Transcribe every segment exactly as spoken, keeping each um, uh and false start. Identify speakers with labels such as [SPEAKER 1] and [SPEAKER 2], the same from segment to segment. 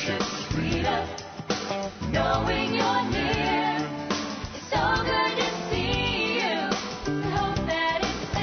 [SPEAKER 1] fellowship. Freedom, knowing you're near. It's so good to see you. We hope that it's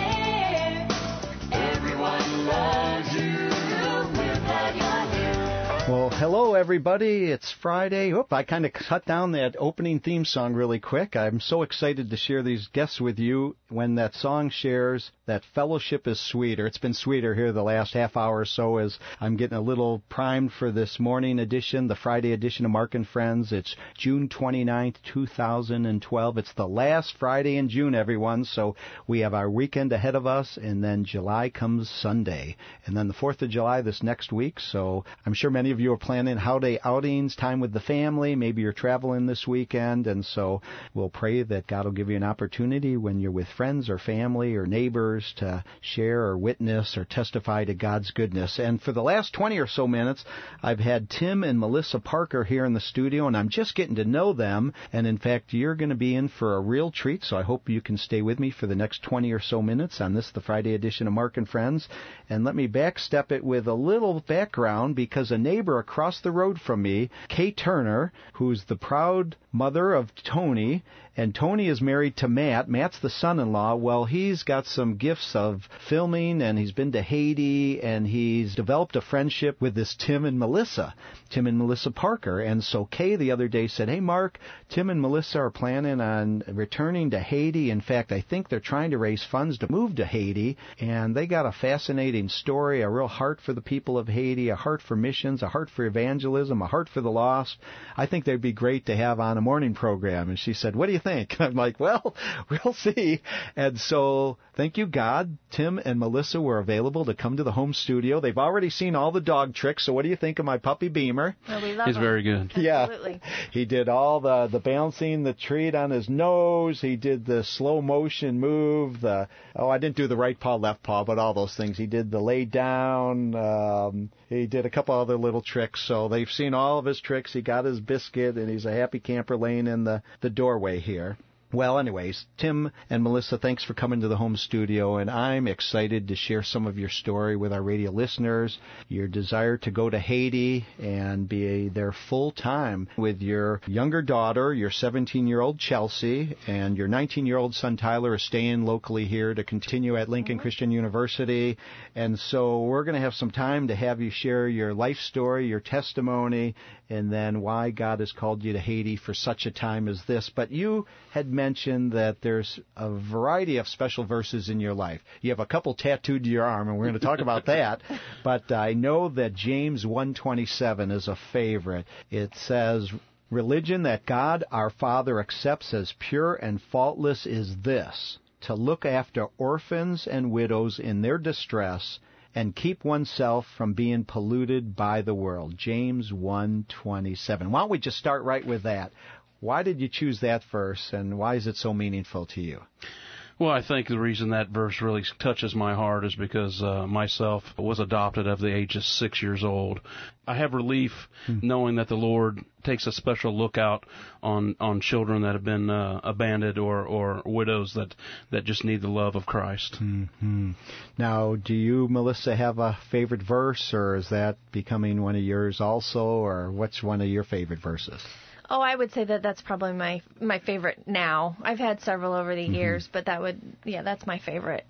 [SPEAKER 1] there. Everyone loves you. We're glad you're here.
[SPEAKER 2] Well, hello, everybody. It's Friday. Oop, I kind of cut down that opening theme song really quick. I'm so excited to share these guests with you. When that song shares that fellowship is sweeter. It's been sweeter here the last half hour or so as I'm getting a little primed for this morning edition, the Friday edition of Mark and Friends. It's June twenty-ninth, two thousand twelve. It's the last Friday in June, everyone, so we have our weekend ahead of us, and then July comes Sunday. And then the fourth of July this next week, so I'm sure many of you are planning holiday outings, time with the family. Maybe you're traveling this weekend, and so we'll pray that God will give you an opportunity when you're with friends or family or neighbors to share or witness or testify to God's goodness. And for the last twenty or so minutes, I've had Tim and Melissa Parker here in the studio, and I'm just getting to know them. And in fact, you're going to be in for a real treat, so I hope you can stay with me for the next twenty or so minutes on this, the Friday edition of Mark and Friends. And let me backstep it with a little background, because a neighbor across the road from me, Kay Turner, who's the proud mother of Tony, and Tony is married to Matt. Matt's the son-in-law. Well, he's got some gifts of filming, and he's been to Haiti, and he's developed a friendship with this Tim and Melissa, Tim and Melissa Parker. And so Kay the other day said, hey, Mark, Tim and Melissa are planning on returning to Haiti. In fact, I think they're trying to raise funds to move to Haiti, and they got a fascinating story, a real heart for the people of Haiti, a heart for missions, a heart for evangelism, a heart for the lost. I think they'd be great to have on a morning program. And she said, what do you think? I'm like, well, we'll see. And so, thank you, God. Tim and Melissa were available to come to the home studio. They've already seen all the dog tricks, so what do you think of my puppy Beamer?
[SPEAKER 3] Well, we love
[SPEAKER 4] He's
[SPEAKER 3] him.
[SPEAKER 4] very good.
[SPEAKER 3] Absolutely.
[SPEAKER 2] Yeah. He did all the, the bouncing, the treat on his nose. He did the slow motion move. The Oh, I didn't do the right paw, left paw, but all those things. He did the lay down. Um, he did a couple other little tricks. So they've seen all of his tricks. He got his biscuit, and he's a happy camper laying in the, the doorway here. Well, anyways, Tim and Melissa, thanks for coming to the home studio, and I'm excited to share some of your story with our radio listeners, your desire to go to Haiti and be there full-time with your younger daughter, your seventeen-year-old Chelsea, and your nineteen-year-old son Tyler is staying locally here to continue at Lincoln mm-hmm. Christian University. And so we're going to have some time to have you share your life story, your testimony, and then why God has called you to Haiti for such a time as this. But you had mentioned that there's a variety of special verses in your life. You have a couple tattooed to your arm, and we're going to talk about that. But I know that James one twenty-seven is a favorite. It says, religion that God our Father accepts as pure and faultless is this, to look after orphans and widows in their distress and keep oneself from being polluted by the world. James one twenty-seven. Why don't we just start right with that? Why did you choose that verse, and why is it so meaningful to you?
[SPEAKER 4] Well, I think the reason that verse really touches my heart is because uh, myself was adopted at the age of six years old. I have relief hmm. knowing that the Lord takes a special look out on, on children that have been uh, abandoned or, or widows that, that just need the love of Christ.
[SPEAKER 2] Mm-hmm. Now, do you, Melissa, have a favorite verse, or is that becoming one of yours also, or what's one of your favorite verses?
[SPEAKER 3] Oh, I would say that that's probably my my favorite now. I've had several over the mm-hmm. years, but that would, yeah, that's my favorite.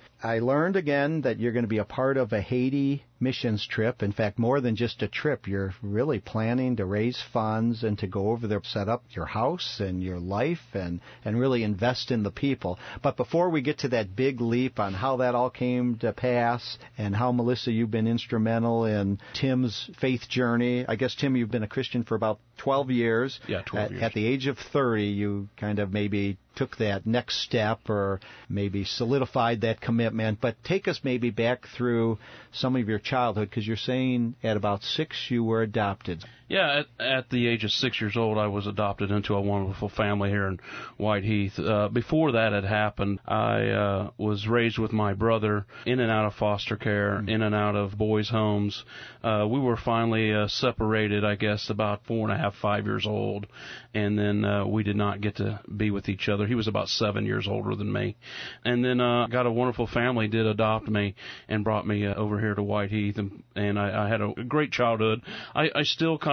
[SPEAKER 2] I learned again that you're going to be a part of a Haiti missions trip. In fact, more than just a trip, you're really planning to raise funds and to go over there, set up your house and your life and, and really invest in the people. But before we get to that big leap on how that all came to pass and how, Melissa, you've been instrumental in Tim's faith journey. I guess, Tim, you've been a Christian for about twelve years.
[SPEAKER 4] Yeah, twelve
[SPEAKER 2] at,
[SPEAKER 4] years.
[SPEAKER 2] At the age of thirty, you kind of maybe took that next step or maybe solidified that commitment. But take us maybe back through some of your childhood, because you're saying at about six you were adopted.
[SPEAKER 4] Yeah, at, at the age of six years old, I was adopted into a wonderful family here in Whiteheath. Uh, before that had happened, I uh, was raised with my brother in and out of foster care, mm-hmm. in and out of boys' homes. Uh, we were finally uh, separated, I guess, about four and a half, five years old, and then uh, we did not get to be with each other. He was about seven years older than me. And then uh, got a wonderful family, did adopt me, and brought me uh, over here to Whiteheath, and, and I, I had a great childhood. I, I still kind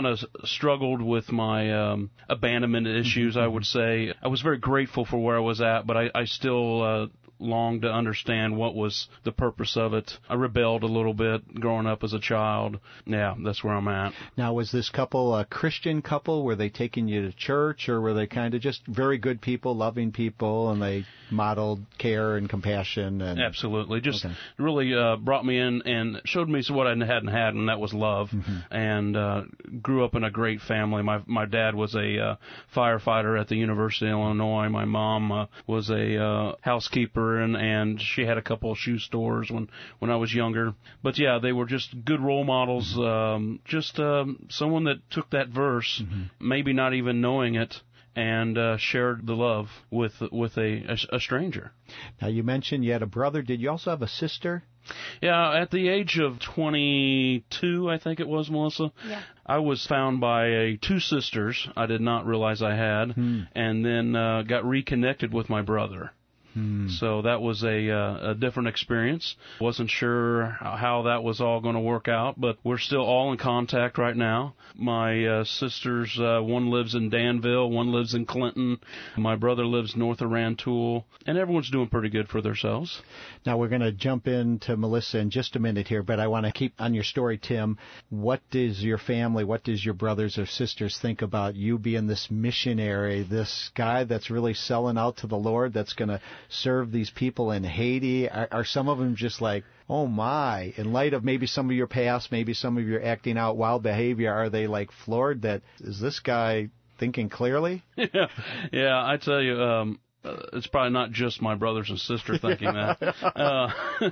[SPEAKER 4] kind of struggled with my um, abandonment issues, I would say. I was very grateful for where I was at, but I, I still uh, longed to understand what was the purpose of it. I rebelled a little bit growing up as a child. Yeah, that's where I'm at.
[SPEAKER 2] Now, was this couple a Christian couple? Were they taking you to church, or were they kind of just very good people, loving people, and they modeled care and compassion? And
[SPEAKER 4] Absolutely. Just
[SPEAKER 2] okay.
[SPEAKER 4] really uh, brought me in and showed me what I hadn't had, and that was love. Mm-hmm. And uh, grew up in a great family. My my dad was a uh, firefighter at the University of Illinois. My mom uh, was a uh, housekeeper, and, and she had a couple of shoe stores when, when I was younger. But, yeah, they were just good role models, mm-hmm. um, just um, someone that took that verse, mm-hmm. maybe not even knowing it, and uh, shared the love with with a, a, a stranger.
[SPEAKER 2] Now, you mentioned you had a brother. Did you also have a sister?
[SPEAKER 4] Yeah, at the age of twenty-two, I think it was, Melissa,
[SPEAKER 3] yeah.
[SPEAKER 4] I was found by a, two sisters I did not realize I had, hmm. and then uh, got reconnected with my brother. Hmm. So that was a, uh, a different experience. Wasn't sure how that was all going to work out, but we're still all in contact right now. My uh, sisters, uh, one lives in Danville, one lives in Clinton. My brother lives north of Rantoul, and everyone's doing pretty good for themselves.
[SPEAKER 2] Now we're going to jump into Melissa in just a minute here, but I want to keep on your story, Tim. What does your family, what does your brothers or sisters think about you being this missionary, this guy that's really selling out to the Lord, that's going to serve these people in Haiti? Are, are some of them just like, oh my, in light of maybe some of your past, maybe some of your acting out wild behavior, are they like floored that, is this guy thinking clearly?
[SPEAKER 4] Yeah, yeah, I tell you, um, uh, it's probably not just my brothers and sister thinking that. Uh,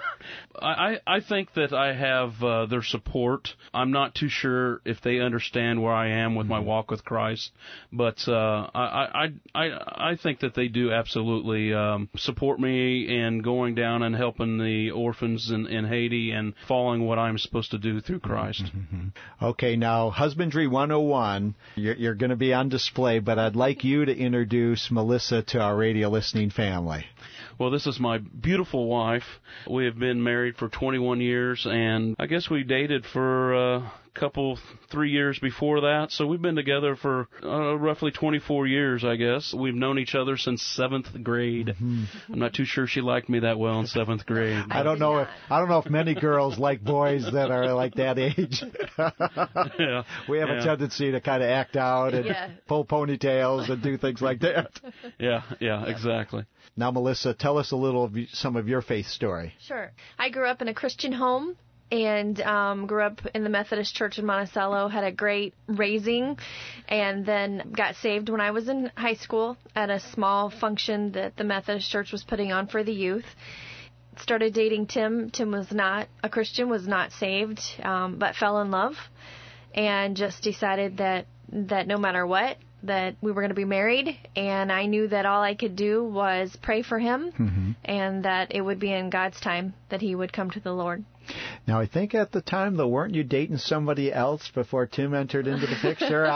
[SPEAKER 4] I, I think that I have uh, their support. I'm not too sure if they understand where I am with my walk with Christ, but uh, I, I, I, I think that they do absolutely um, support me in going down and helping the orphans in, in Haiti and following what I'm supposed to do through Christ.
[SPEAKER 2] Mm-hmm. Okay, now, Husbandry one oh one, you're, you're going to be on display, but I'd like you to introduce Melissa to our radio listening family.
[SPEAKER 4] Well, this is my beautiful wife. We have been married for twenty-one years, and I guess we dated for a couple, three years before that. So we've been together for uh, roughly twenty-four years, I guess. We've known each other since seventh grade. Mm-hmm. I'm not too sure she liked me that well in seventh grade.
[SPEAKER 2] I don't know if I don't know if many girls like boys that are like that age.
[SPEAKER 4] Yeah,
[SPEAKER 2] we have
[SPEAKER 4] yeah.
[SPEAKER 2] a tendency to kind of act out and
[SPEAKER 3] yeah.
[SPEAKER 2] pull ponytails and do things like that.
[SPEAKER 4] Yeah, yeah, exactly.
[SPEAKER 2] Now, Melissa, tell us a little of some of your faith story.
[SPEAKER 3] Sure. I grew up in a Christian home and um, grew up in the Methodist Church in Monticello, had a great raising, and then got saved when I was in high school at a small function that the Methodist Church was putting on for the youth. Started dating Tim. Tim was not a Christian, was not saved, um, but fell in love, and just decided that, that no matter what, that we were going to be married, and I knew that all I could do was pray for him, mm-hmm. and that it would be in God's time that he would come to the Lord.
[SPEAKER 2] Now, I think at the time, though, weren't you dating somebody else before Tim entered into the picture?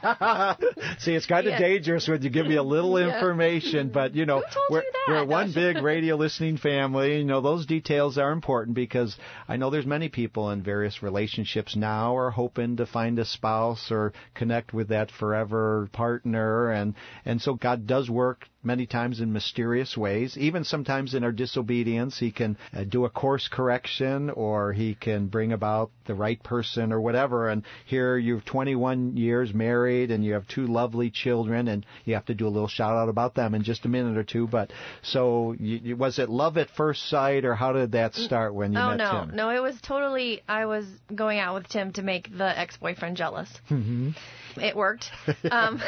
[SPEAKER 2] See, it's kind of yeah. dangerous when you give me a little yeah. information, but, you know, we're,
[SPEAKER 3] you
[SPEAKER 2] we're one big radio listening family. You know, those details are important because I know there's many people in various relationships now are hoping to find a spouse or connect with that forever partner, and, and so God does work many times in mysterious ways. Even sometimes in our disobedience, he can uh, do a course correction, or he can bring about the right person or whatever. And here you've twenty-one years married and you have two lovely children, and you have to do a little shout out about them in just a minute or two. But so you, was it love at first sight, or how did that start when you
[SPEAKER 3] oh,
[SPEAKER 2] met
[SPEAKER 3] no.
[SPEAKER 2] Tim?
[SPEAKER 3] No, it was totally, I was going out with Tim to make the ex-boyfriend jealous. Mm-hmm. It worked. Um,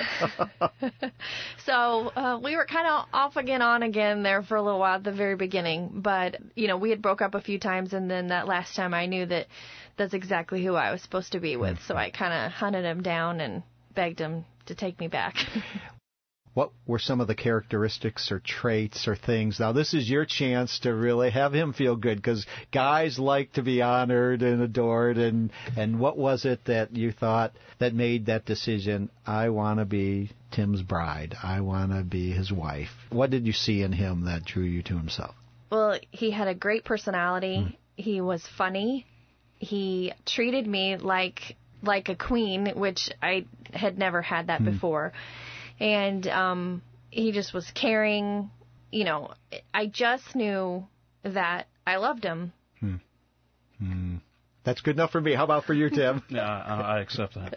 [SPEAKER 3] so uh, we were kind of off again, on again there for a little while at the very beginning. But, you know, we had broke up a few times, and then that last time I knew that that's exactly who I was supposed to be with. So I kind of hunted him down and begged him to take me back.
[SPEAKER 2] What were some of the characteristics or traits or things? Now, this is your chance to really have him feel good, because guys like to be honored and adored. And, and what was it that you thought that made that decision, I want to be Tim's bride, I want to be his wife? What did you see in him that drew you to himself?
[SPEAKER 3] Well, he had a great personality. Mm. He was funny. He treated me like like a queen, which I had never had that before. And um, he just was caring. You know, I just knew that I loved him.
[SPEAKER 2] Hmm. Hmm. That's good enough for me. How about for you, Tim?
[SPEAKER 4] Yeah, I, I accept that.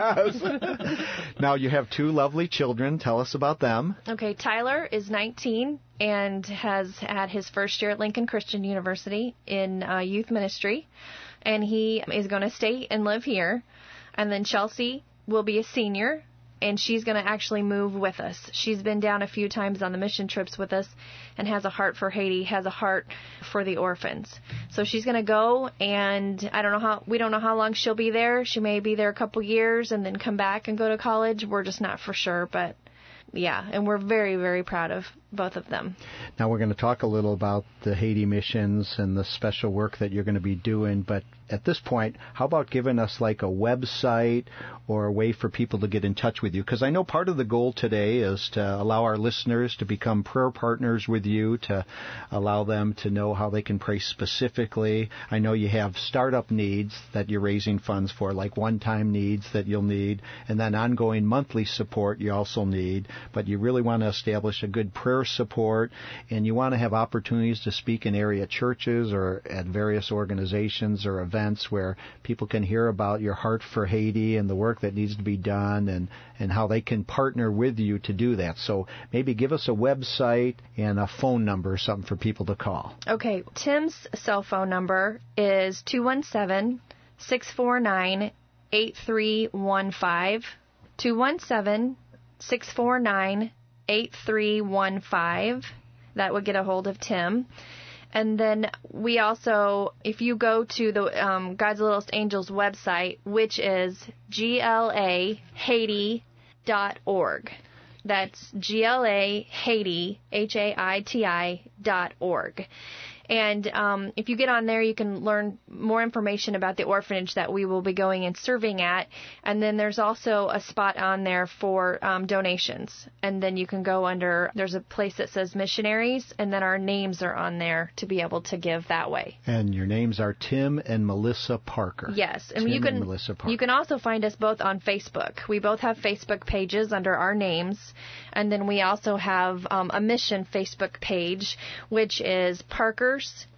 [SPEAKER 2] Yes. Now, you have two lovely children. Tell us about them.
[SPEAKER 3] Okay, Tyler is nineteen and has had his first year at Lincoln Christian University in uh, youth ministry. And he is going to stay and live here. And then Chelsea will be a senior, and she's going to actually move with us. She's been down a few times on the mission trips with us and has a heart for Haiti, has a heart for the orphans. So she's going to go, and I don't know how, we don't know how long she'll be there. She may be there a couple years and then come back and go to college. We're just not for sure, but yeah, and we're very, very proud of both of them.
[SPEAKER 2] Now, we're going to talk a little about the Haiti missions and the special work that you're going to be doing, but at this point, how about giving us like a website or a way for people to get in touch with you? Because I know part of the goal today is to allow our listeners to become prayer partners with you, to allow them to know how they can pray specifically. I know you have startup needs that you're raising funds for, like one-time needs that you'll need, and then ongoing monthly support you also need, but you really want to establish a good prayer support, and you want to have opportunities to speak in area churches or at various organizations or events where people can hear about your heart for Haiti and the work that needs to be done, and, and how they can partner with you to do that. So maybe give us a website and a phone number or something for people to call.
[SPEAKER 3] Okay, Tim's cell phone number is two one seven, six four nine, eight three one five, two one seven, six four nine, eight three one five. That would get a hold of Tim. And then we also, if you go to the um, God's Littlest Angels website, which is G L A Haiti dot org. That's G L A Haiti, H A I T I dot org. And um, if you get on there, you can learn more information about the orphanage that we will be going and serving at. And then there's also a spot on there for um, donations. And then you can go under, there's a place that says missionaries, and then our names are on there to be able to give that way.
[SPEAKER 2] And your names are Tim and Melissa Parker.
[SPEAKER 3] Yes, and
[SPEAKER 2] Tim
[SPEAKER 3] you can
[SPEAKER 2] and Melissa Parker.
[SPEAKER 3] you can also find us both on Facebook. We both have Facebook pages under our names, and then we also have um, a mission Facebook page, which is Parker's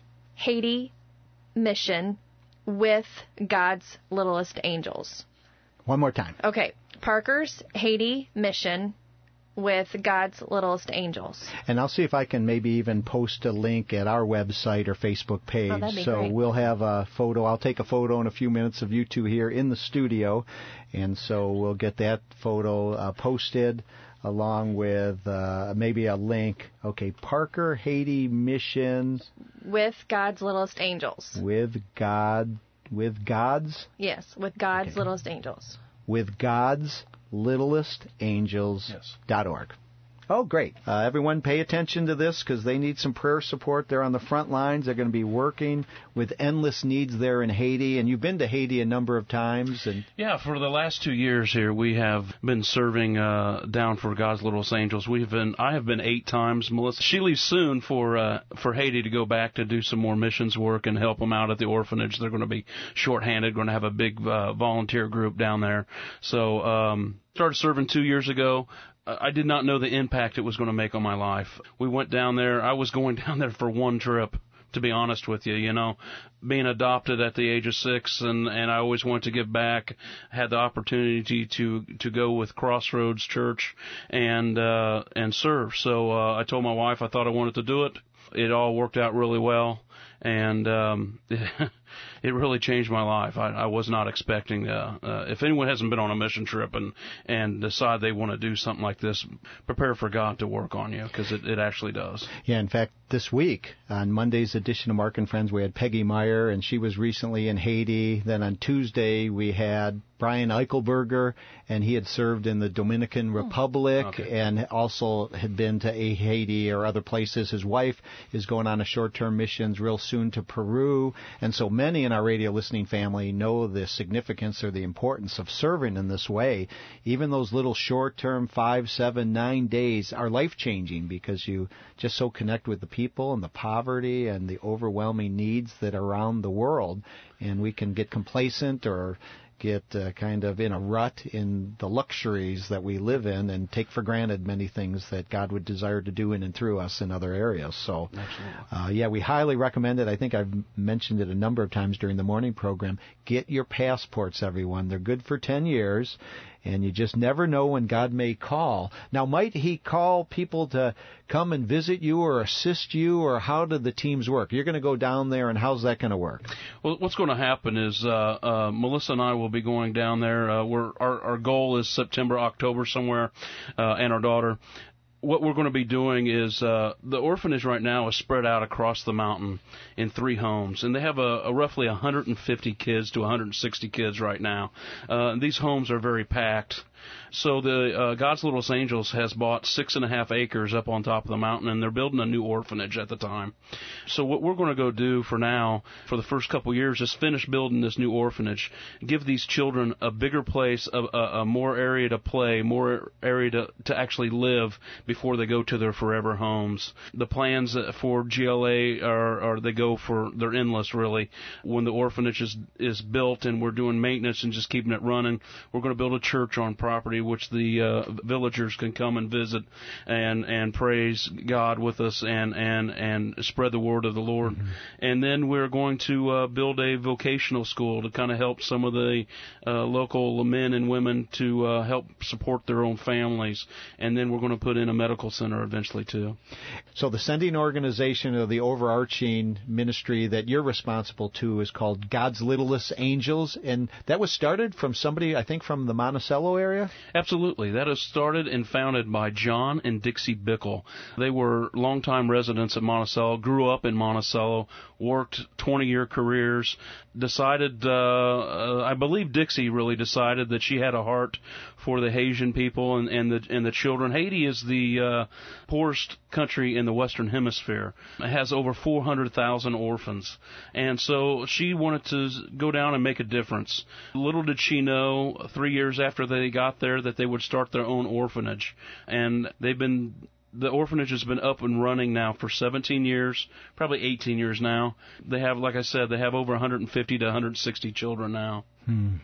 [SPEAKER 3] Haiti Mission with God's Littlest Angels.
[SPEAKER 2] One more time.
[SPEAKER 3] Okay, Parker's Haiti Mission with God's Littlest Angels.
[SPEAKER 2] And I'll see if I can maybe even post a link at our website or Facebook page.
[SPEAKER 3] Oh, that'd be
[SPEAKER 2] so
[SPEAKER 3] great.
[SPEAKER 2] We'll have a photo. I'll take a photo in a few minutes of you two here in the studio. And so we'll get that photo uh, posted along with uh, maybe a link. Okay, Parker Haiti Mission
[SPEAKER 3] With God's Littlest Angels.
[SPEAKER 2] with God, with God's,
[SPEAKER 3] Yes, with God's
[SPEAKER 2] Okay.
[SPEAKER 3] Littlest Angels.
[SPEAKER 2] with God's Littlest Angels
[SPEAKER 4] Yes.
[SPEAKER 2] dot org. Oh, great. Uh, everyone pay attention to this because they need some prayer support. They're on the front lines. They're going to be working with endless needs there in Haiti. And you've been to Haiti a number of times. And
[SPEAKER 4] Yeah, for the last two years here, we have been serving uh, down for God's Littlest Angels. We've been, I have been eight times. Melissa, she leaves soon for uh, for Haiti to go back to do some more missions work and help them out at the orphanage. They're going to be shorthanded, going to have a big uh, volunteer group down there. So um, started serving two years ago. I did not know the impact it was going to make on my life. We went down there. I was going down there for one trip, to be honest with you, you know, being adopted at the age of six, and, and I always wanted to give back. I had the opportunity to, to go with Crossroads Church and, uh, and serve. So, uh, I told my wife I thought I wanted to do it. It all worked out really well. And, um, it really changed my life. I, I was not expecting, uh, uh, if anyone hasn't been on a mission trip and, and decide they want to do something like this, prepare for God to work on you, because it, it actually does.
[SPEAKER 2] yeah, in fact, this week on Monday's edition of Mark and Friends, we had Peggy Meyer, and she was recently in Haiti. Then on Tuesday, we had Brian Eichelberger, and he had served in the Dominican Republic
[SPEAKER 4] Okay.
[SPEAKER 2] and also had been to Haiti or other places. His wife is going on a short-term missions real soon to Peru. And so many in our radio listening family know the significance or the importance of serving in this way. Even those little short-term five, seven, nine days are life-changing because you just so connect with the people and the poverty and the overwhelming needs that are around the world. and we can get complacent or get uh, kind of in a rut in the luxuries that we live in and take for granted many things that God would desire to do in and through us in other areas. So, uh, yeah, we highly recommend it. I think I've mentioned it a number of times during the morning program. Get your passports, everyone. They're good for ten years, and you just never know when God may call. Now, might He call people to come and visit you or assist you, or how do the teams work? You're going to go down there, and how's that going to work?
[SPEAKER 4] Well, what's going to happen is uh, uh, Melissa and I will be going down there. Uh, we're, our, our goal is September, October somewhere, uh, and our daughter. What we're going to be doing is uh, the orphanage right now is spread out across the mountain in three homes, and they have a, a roughly one hundred fifty kids to one hundred sixty kids right now. Uh, these homes are very packed. So the uh, God's Littlest Angels has bought six and a half acres up on top of the mountain, and they're building a new orphanage at the time. So what we're going to go do for now, for the first couple of years, is finish building this new orphanage, give these children a bigger place, a, a, a more area to play, more area to, to actually live before they go to their forever homes. The plans for G L A are, are they go for, they're endless really. When the orphanage is, is built and we're doing maintenance and just keeping it running, we're going to build a church on property which the uh, villagers can come and visit and and praise God with us and and and spread the word of the Lord. Mm-hmm. And then we're going to uh, build a vocational school to kind of help some of the uh, local men and women to uh, help support their own families. And then we're going to put in a medical center eventually too.
[SPEAKER 2] So the sending organization or the overarching ministry that you're responsible to is called God's Littlest Angels, and that was started from somebody, I think, from the Monticello area?
[SPEAKER 4] Absolutely. That is started and founded by John and Dixie Bickle. They were longtime residents at Monticello, grew up in Monticello, worked twenty-year careers, decided, uh, uh, I believe Dixie really decided that she had a heart for the Haitian people and, and the and the children. Haiti is the uh, poorest country in the Western Hemisphere. It has over four hundred thousand orphans. And so she wanted to go down and make a difference. Little did she know, three years after they got there, that they would start their own orphanage. And they've been... The orphanage has been up and running now for seventeen years, probably eighteen years now. They have, like I said, they have over one hundred fifty to one hundred sixty children now.
[SPEAKER 2] Hmm.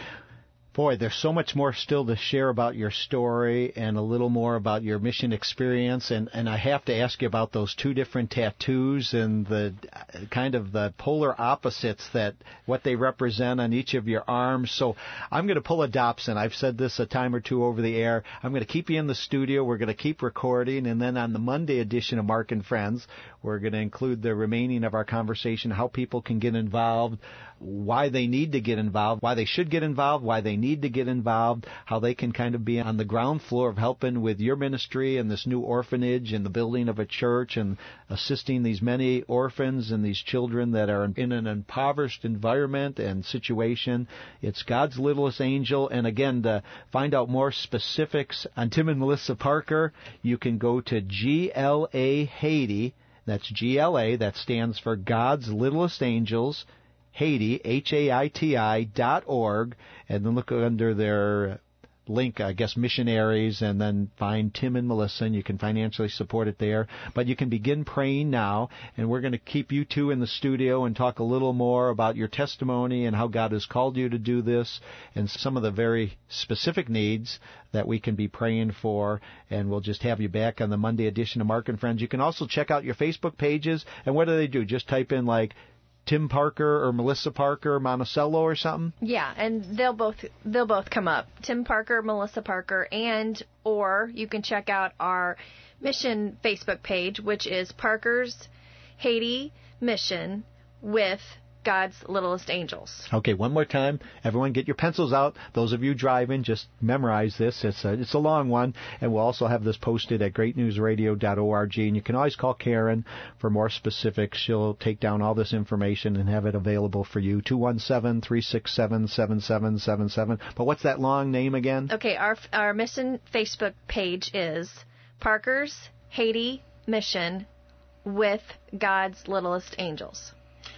[SPEAKER 2] Boy, there's so much more still to share about your story and a little more about your mission experience. And, and I have to ask you about those two different tattoos and the kind of the polar opposites that what they represent on each of your arms. So I'm going to pull a Dobson. I've said this a time or two over the air. I'm going to keep you in the studio. We're going to keep recording. And then on the Monday edition of Mark and Friends, we're going to include the remaining of our conversation, how people can get involved, why they need to get involved, why they should get involved, why they need to get involved, how they can kind of be on the ground floor of helping with your ministry and this new orphanage and the building of a church and assisting these many orphans and these children that are in an impoverished environment and situation. It's God's Littlest Angel. And again, to find out more specifics on Tim and Melissa Parker, you can go to G L A Haiti. That's G L A. That stands for God's Littlest Angels. Haiti, H A I T I dot org, and then look under their link, I guess, missionaries, and then find Tim and Melissa, and you can financially support it there. But you can begin praying now, and we're going to keep you two in the studio and talk a little more about your testimony and how God has called you to do this and some of the very specific needs that we can be praying for, and we'll just have you back on the Monday edition of Mark and Friends. You can also check out your Facebook pages, and what do they do? Just type in, like, Tim Parker or Melissa Parker, Monticello or something?
[SPEAKER 3] Yeah, and they'll both they'll both come up. Tim Parker, Melissa Parker, and or you can check out our mission Facebook page, which is Parker's Haiti Mission with God's Littlest Angels.
[SPEAKER 2] Okay, one more time. Everyone get your pencils out. Those of you driving, just memorize this. It's a, it's a long one. And we'll also have this posted at great news radio dot org. And you can always call Karen for more specifics. She'll take down all this information and have it available for you. two one seven, three six seven, seven seven seven seven. But what's that long name again?
[SPEAKER 3] Okay, our our mission Facebook page is Parker's Haiti Mission with God's Littlest Angels.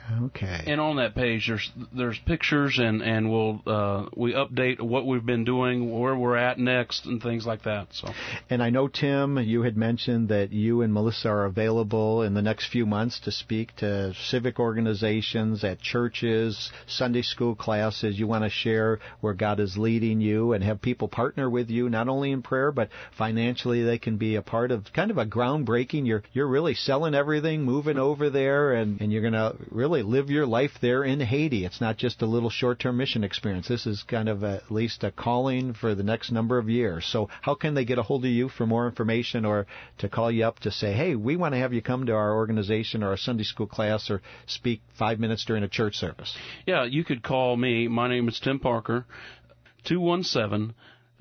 [SPEAKER 2] Okay.
[SPEAKER 4] And on that page, there's there's pictures, and and we'll uh, we update what we've been doing, where we're at next, and things like that. So.
[SPEAKER 2] And I know, Tim, you had mentioned that you and Melissa are available in the next few months to speak to civic organizations, at churches, Sunday school classes. You want to share where God is leading you and have people partner with you, not only in prayer, but financially they can be a part of kind of a groundbreaking. You're you're really selling everything, moving over there, and, and you're going to really live your life there in Haiti. It's not just a little short-term mission experience. This is kind of a, at least a calling for the next number of years. So how can they get a hold of you for more information, or to call you up to say, hey, we want to have you come to our organization or a Sunday school class or speak five minutes during a church service?
[SPEAKER 4] Yeah, you could call me. My name is Tim Parker, two one seven,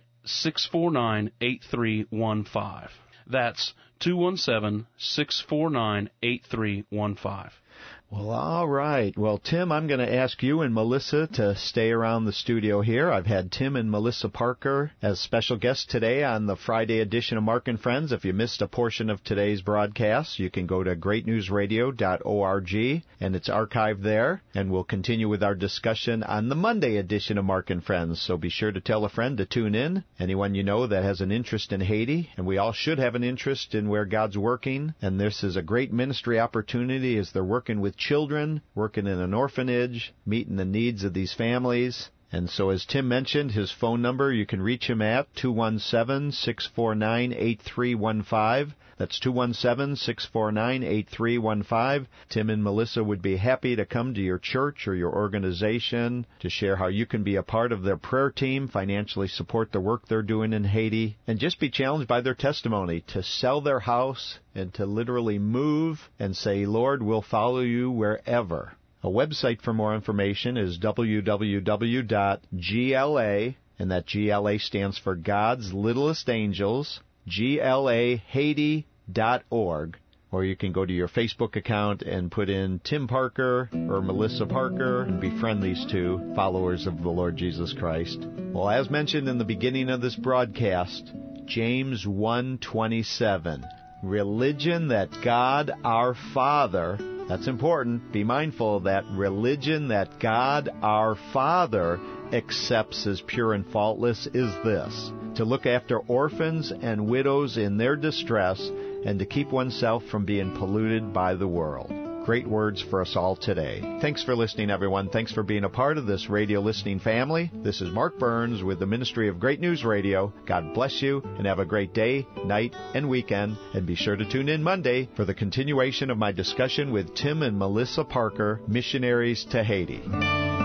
[SPEAKER 4] six four nine, eight three one five. That's two one seven, six four nine, eight three one five.
[SPEAKER 2] Well, all right. Well, Tim, I'm going to ask you and Melissa to stay around the studio here. I've had Tim and Melissa Parker as special guests today on the Friday edition of Mark and Friends. If you missed a portion of today's broadcast, you can go to great news radio dot org, and it's archived there. And we'll continue with our discussion on the Monday edition of Mark and Friends. So be sure to tell a friend to tune in, anyone you know that has an interest in Haiti. And we all should have an interest in where God's working. And this is a great ministry opportunity as they're working with children, working in an orphanage, meeting the needs of these families. And so as Tim mentioned, his phone number, you can reach him at two one seven, six four nine, eight three one five. That's two one seven, six four nine, eight three one five. Tim and Melissa would be happy to come to your church or your organization to share how you can be a part of their prayer team, financially support the work they're doing in Haiti, and just be challenged by their testimony to sell their house and to literally move and say, Lord, we'll follow you wherever. A website for more information is w w w dot g l a, and that G L A stands for God's Littlest Angels, G L A Haiti dot org. Or you can go to your Facebook account and put in Tim Parker or Melissa Parker and befriend these two followers of the Lord Jesus Christ. Well, as mentioned in the beginning of this broadcast, James one twenty-seven, religion that God our Father, that's important, be mindful of that, religion that God our Father accepts as pure and faultless is this: to look after orphans and widows in their distress, and to keep oneself from being polluted by the world. Great words for us all today. Thanks for listening, everyone. Thanks for being a part of this radio listening family. This is Mark Burns with the Ministry of Great News Radio. God bless you, and have a great day, night, and weekend. And be sure to tune in Monday for the continuation of my discussion with Tim and Melissa Parker, missionaries to Haiti.